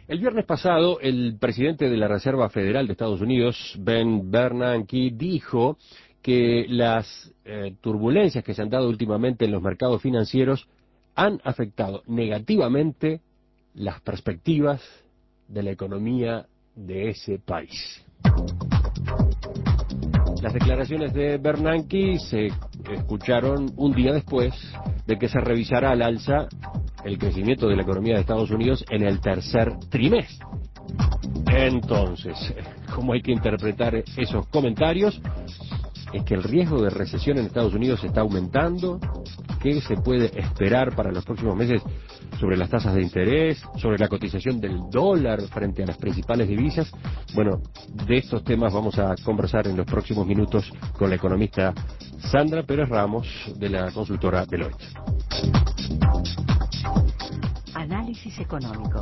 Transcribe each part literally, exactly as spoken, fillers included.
El viernes pasado, el presidente de la Reserva Federal de Estados Unidos, Ben Bernanke, dijo que las eh, turbulencias que se han dado últimamente en los mercados financieros han afectado negativamente las perspectivas de la economía de ese país. Las declaraciones de Bernanke se escucharon un día después de que se revisara al alza el crecimiento de la economía de Estados Unidos en el tercer trimestre. Entonces, ¿cómo hay que interpretar esos comentarios? ¿Es que el riesgo de recesión en Estados Unidos está aumentando? ¿Qué se puede esperar para los próximos meses sobre las tasas de interés, sobre la cotización del dólar frente a las principales divisas? Bueno, de estos temas vamos a conversar en los próximos minutos con la economista Sandra Pérez Ramos de la consultora Deloitte. Análisis económico.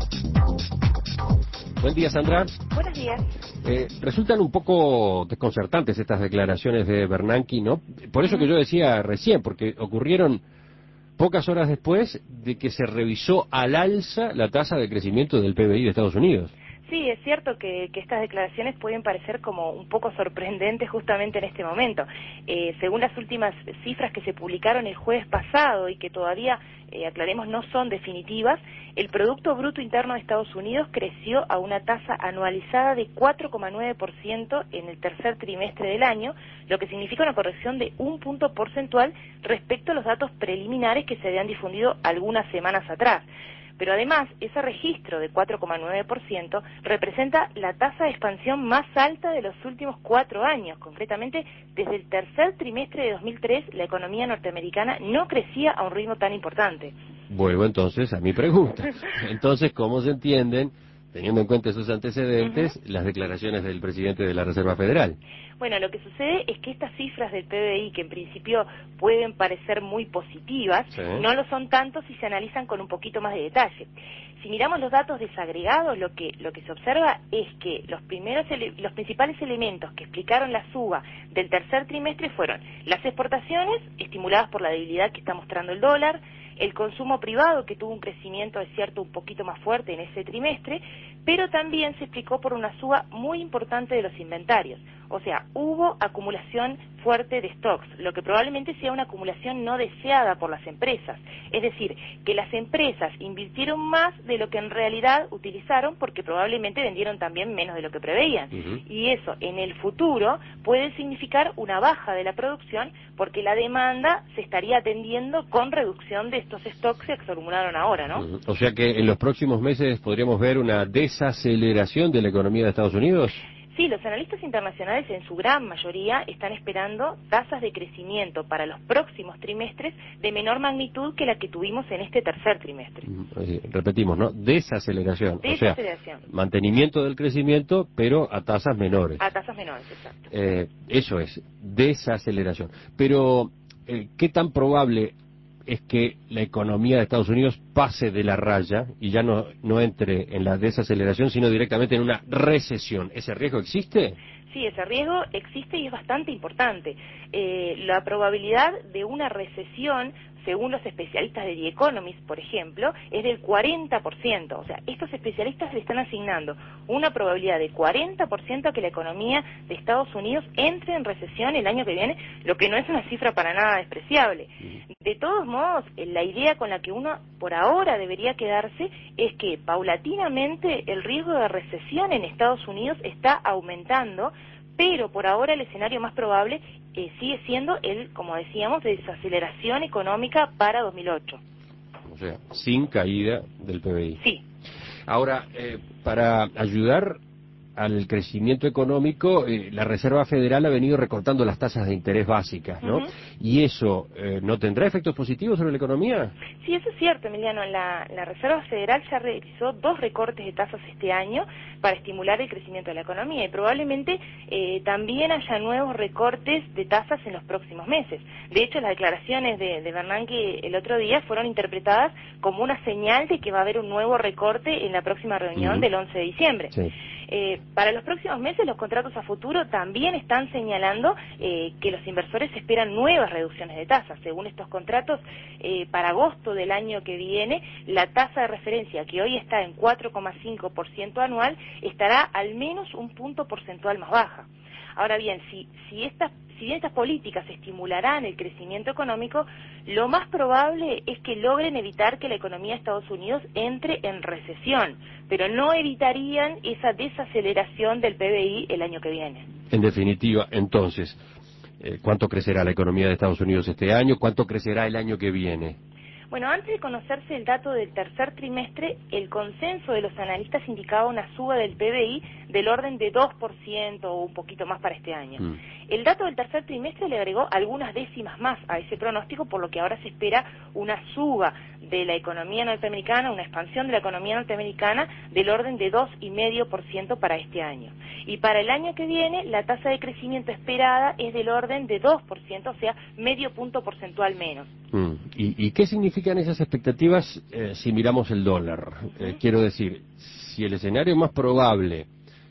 Buen día, Sandra. Buenos días. Eh, resultan un poco desconcertantes estas declaraciones de Bernanke, ¿no? Por eso que yo decía recién, porque ocurrieron pocas horas después de que se revisó al alza la tasa de crecimiento del P B I de Estados Unidos. Sí, es cierto que, que estas declaraciones pueden parecer como un poco sorprendentes justamente en este momento. Eh, según las últimas cifras que se publicaron el jueves pasado y que todavía, eh, aclaremos, no son definitivas, el Producto Bruto Interno de Estados Unidos creció a una tasa anualizada de cuatro coma nueve por ciento en el tercer trimestre del año, lo que significa una corrección de un punto porcentual respecto a los datos preliminares que se habían difundido algunas semanas atrás. Pero además, ese registro de cuatro coma nueve por ciento representa la tasa de expansión más alta de los últimos cuatro años. Concretamente, desde el tercer trimestre de dos mil tres, la economía norteamericana no crecía a un ritmo tan importante. Vuelvo entonces a mi pregunta. Entonces, ¿cómo se entienden, teniendo en cuenta esos antecedentes, uh-huh. las declaraciones del presidente de la Reserva Federal? Bueno, lo que sucede es que estas cifras del P B I, que en principio pueden parecer muy positivas, sí. no lo son tanto si se analizan con un poquito más de detalle. Si miramos los datos desagregados, lo que lo que se observa es que los primeros ele- los principales elementos que explicaron la suba del tercer trimestre fueron las exportaciones, estimuladas por la debilidad que está mostrando el dólar, el consumo privado, que tuvo un crecimiento, es cierto, un poquito más fuerte en ese trimestre, pero también se explicó por una suba muy importante de los inventarios. O sea, hubo acumulación fuerte de stocks, lo que probablemente sea una acumulación no deseada por las empresas. Es decir, que las empresas invirtieron más de lo que en realidad utilizaron porque probablemente vendieron también menos de lo que preveían. Uh-huh. Y eso en el futuro puede significar una baja de la producción porque la demanda se estaría atendiendo con reducción de estos stocks que se acumularon ahora, ¿no? Uh-huh. O sea que en los próximos meses podríamos ver una desaceleración de la economía de Estados Unidos. Sí, los analistas internacionales en su gran mayoría están esperando tasas de crecimiento para los próximos trimestres de menor magnitud que la que tuvimos en este tercer trimestre. Sí, repetimos, ¿no? Desaceleración. Desaceleración. O sea, mantenimiento del crecimiento, pero a tasas menores. A tasas menores, exacto. Eh, eso es, desaceleración. Pero, eh, ¿qué tan probable es que la economía de Estados Unidos pase de la raya y ya no, no entre en la desaceleración, sino directamente en una recesión? ¿Ese riesgo existe? Sí, ese riesgo existe y es bastante importante. Eh, la probabilidad de una recesión, según los especialistas de The Economist, por ejemplo, es del cuarenta por ciento. O sea, estos especialistas le están asignando una probabilidad de cuarenta por ciento a que la economía de Estados Unidos entre en recesión el año que viene, lo que no es una cifra para nada despreciable. De todos modos, la idea con la que uno por ahora debería quedarse es que paulatinamente el riesgo de recesión en Estados Unidos está aumentando, pero por ahora el escenario más probable eh, sigue siendo el, como decíamos, de desaceleración económica para dos mil ocho. O sea, sin caída del P B I. Sí. Ahora, eh, para ayudar al crecimiento económico, eh, la Reserva Federal ha venido recortando las tasas de interés básicas, ¿no? Uh-huh. ¿Y eso eh, no tendrá efectos positivos sobre la economía? Sí, eso es cierto, Emiliano. La, la Reserva Federal ya realizó dos recortes de tasas este año para estimular el crecimiento de la economía y probablemente eh, también haya nuevos recortes de tasas en los próximos meses. De hecho, las declaraciones de, de Bernanke el otro día fueron interpretadas como una señal de que va a haber un nuevo recorte en la próxima reunión uh-huh. del once de diciembre. Sí. Eh, para los próximos meses los contratos a futuro también están señalando eh, que los inversores esperan nuevas reducciones de tasas. Según estos contratos, eh, para agosto del año que viene, la tasa de referencia, que hoy está en cuatro coma cinco por ciento anual, estará al menos un punto porcentual más baja. Ahora bien, si, si estas Si bien estas políticas estimularán el crecimiento económico, lo más probable es que logren evitar que la economía de Estados Unidos entre en recesión, pero no evitarían esa desaceleración del P B I el año que viene. En definitiva, entonces, eh, ¿cuánto crecerá la economía de Estados Unidos este año? ¿Cuánto crecerá el año que viene? Bueno, antes de conocerse el dato del tercer trimestre, el consenso de los analistas indicaba una suba del P B I del orden de dos por ciento o un poquito más para este año. Mm. El dato del tercer trimestre le agregó algunas décimas más a ese pronóstico, por lo que ahora se espera una suba de la economía norteamericana, una expansión de la economía norteamericana del orden de dos coma cinco por ciento para este año. Y para el año que viene, la tasa de crecimiento esperada es del orden de dos por ciento, o sea, medio punto porcentual menos. Mm. ¿Y, ¿Y qué significan esas expectativas eh, si miramos el dólar? Eh, uh-huh. Quiero decir, si el escenario más probable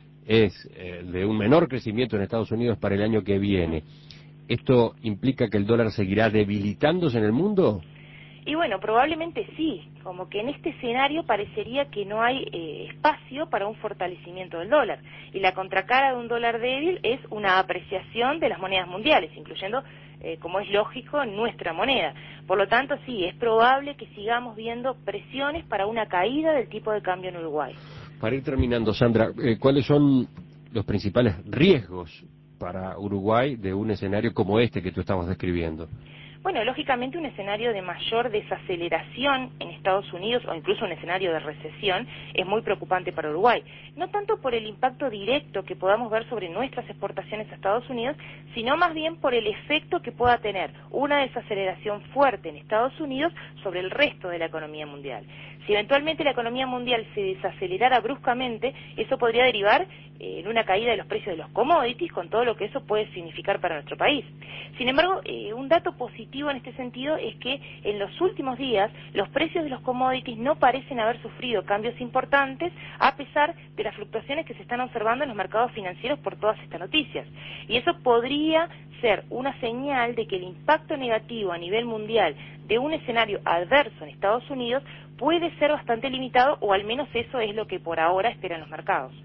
es eh, de un menor crecimiento en Estados Unidos para el año que viene, ¿esto implica que el dólar seguirá debilitándose en el mundo? Y bueno, probablemente sí, como que en este escenario parecería que no hay eh, espacio para un fortalecimiento del dólar. Y la contracara de un dólar débil es una apreciación de las monedas mundiales, incluyendo, eh, como es lógico, nuestra moneda. Por lo tanto, sí, es probable que sigamos viendo presiones para una caída del tipo de cambio en Uruguay. Para ir terminando, Sandra, eh, ¿cuáles son los principales riesgos para Uruguay de un escenario como este que tú estabas describiendo? Bueno, lógicamente un escenario de mayor desaceleración en Estados Unidos o incluso un escenario de recesión es muy preocupante para Uruguay. No tanto por el impacto directo que podamos ver sobre nuestras exportaciones a Estados Unidos, sino más bien por el efecto que pueda tener una desaceleración fuerte en Estados Unidos sobre el resto de la economía mundial. Si eventualmente la economía mundial se desacelerara bruscamente, eso podría derivar eh, en una caída de los precios de los commodities, con todo lo que eso puede significar para nuestro país. Sin embargo, eh, un dato positivo en este sentido es que en los últimos días los precios de los commodities no parecen haber sufrido cambios importantes, a pesar de las fluctuaciones que se están observando en los mercados financieros por todas estas noticias. Y eso podría ser una señal de que el impacto negativo a nivel mundial de un escenario adverso en Estados Unidos puede ser bastante limitado, o al menos eso es lo que por ahora esperan los mercados.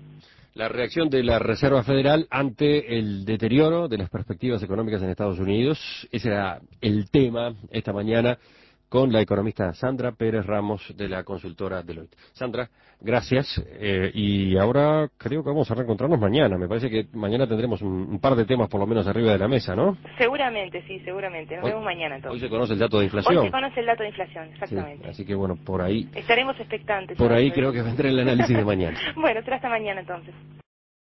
La reacción de la Reserva Federal ante el deterioro de las perspectivas económicas en Estados Unidos, ese era el tema esta mañana con la economista Sandra Pérez Ramos de la consultora Deloitte. Sandra, gracias, eh, y ahora creo que vamos a reencontrarnos mañana. Me parece que mañana tendremos un, un par de temas por lo menos arriba de la mesa, ¿no? Seguramente, sí, seguramente. Nos hoy, vemos mañana entonces. Hoy se conoce el dato de inflación. Hoy se conoce el dato de inflación, exactamente. Sí, así que bueno, por ahí... Estaremos expectantes. Por ahí creo que vendrá el análisis de mañana. Bueno, será hasta mañana entonces.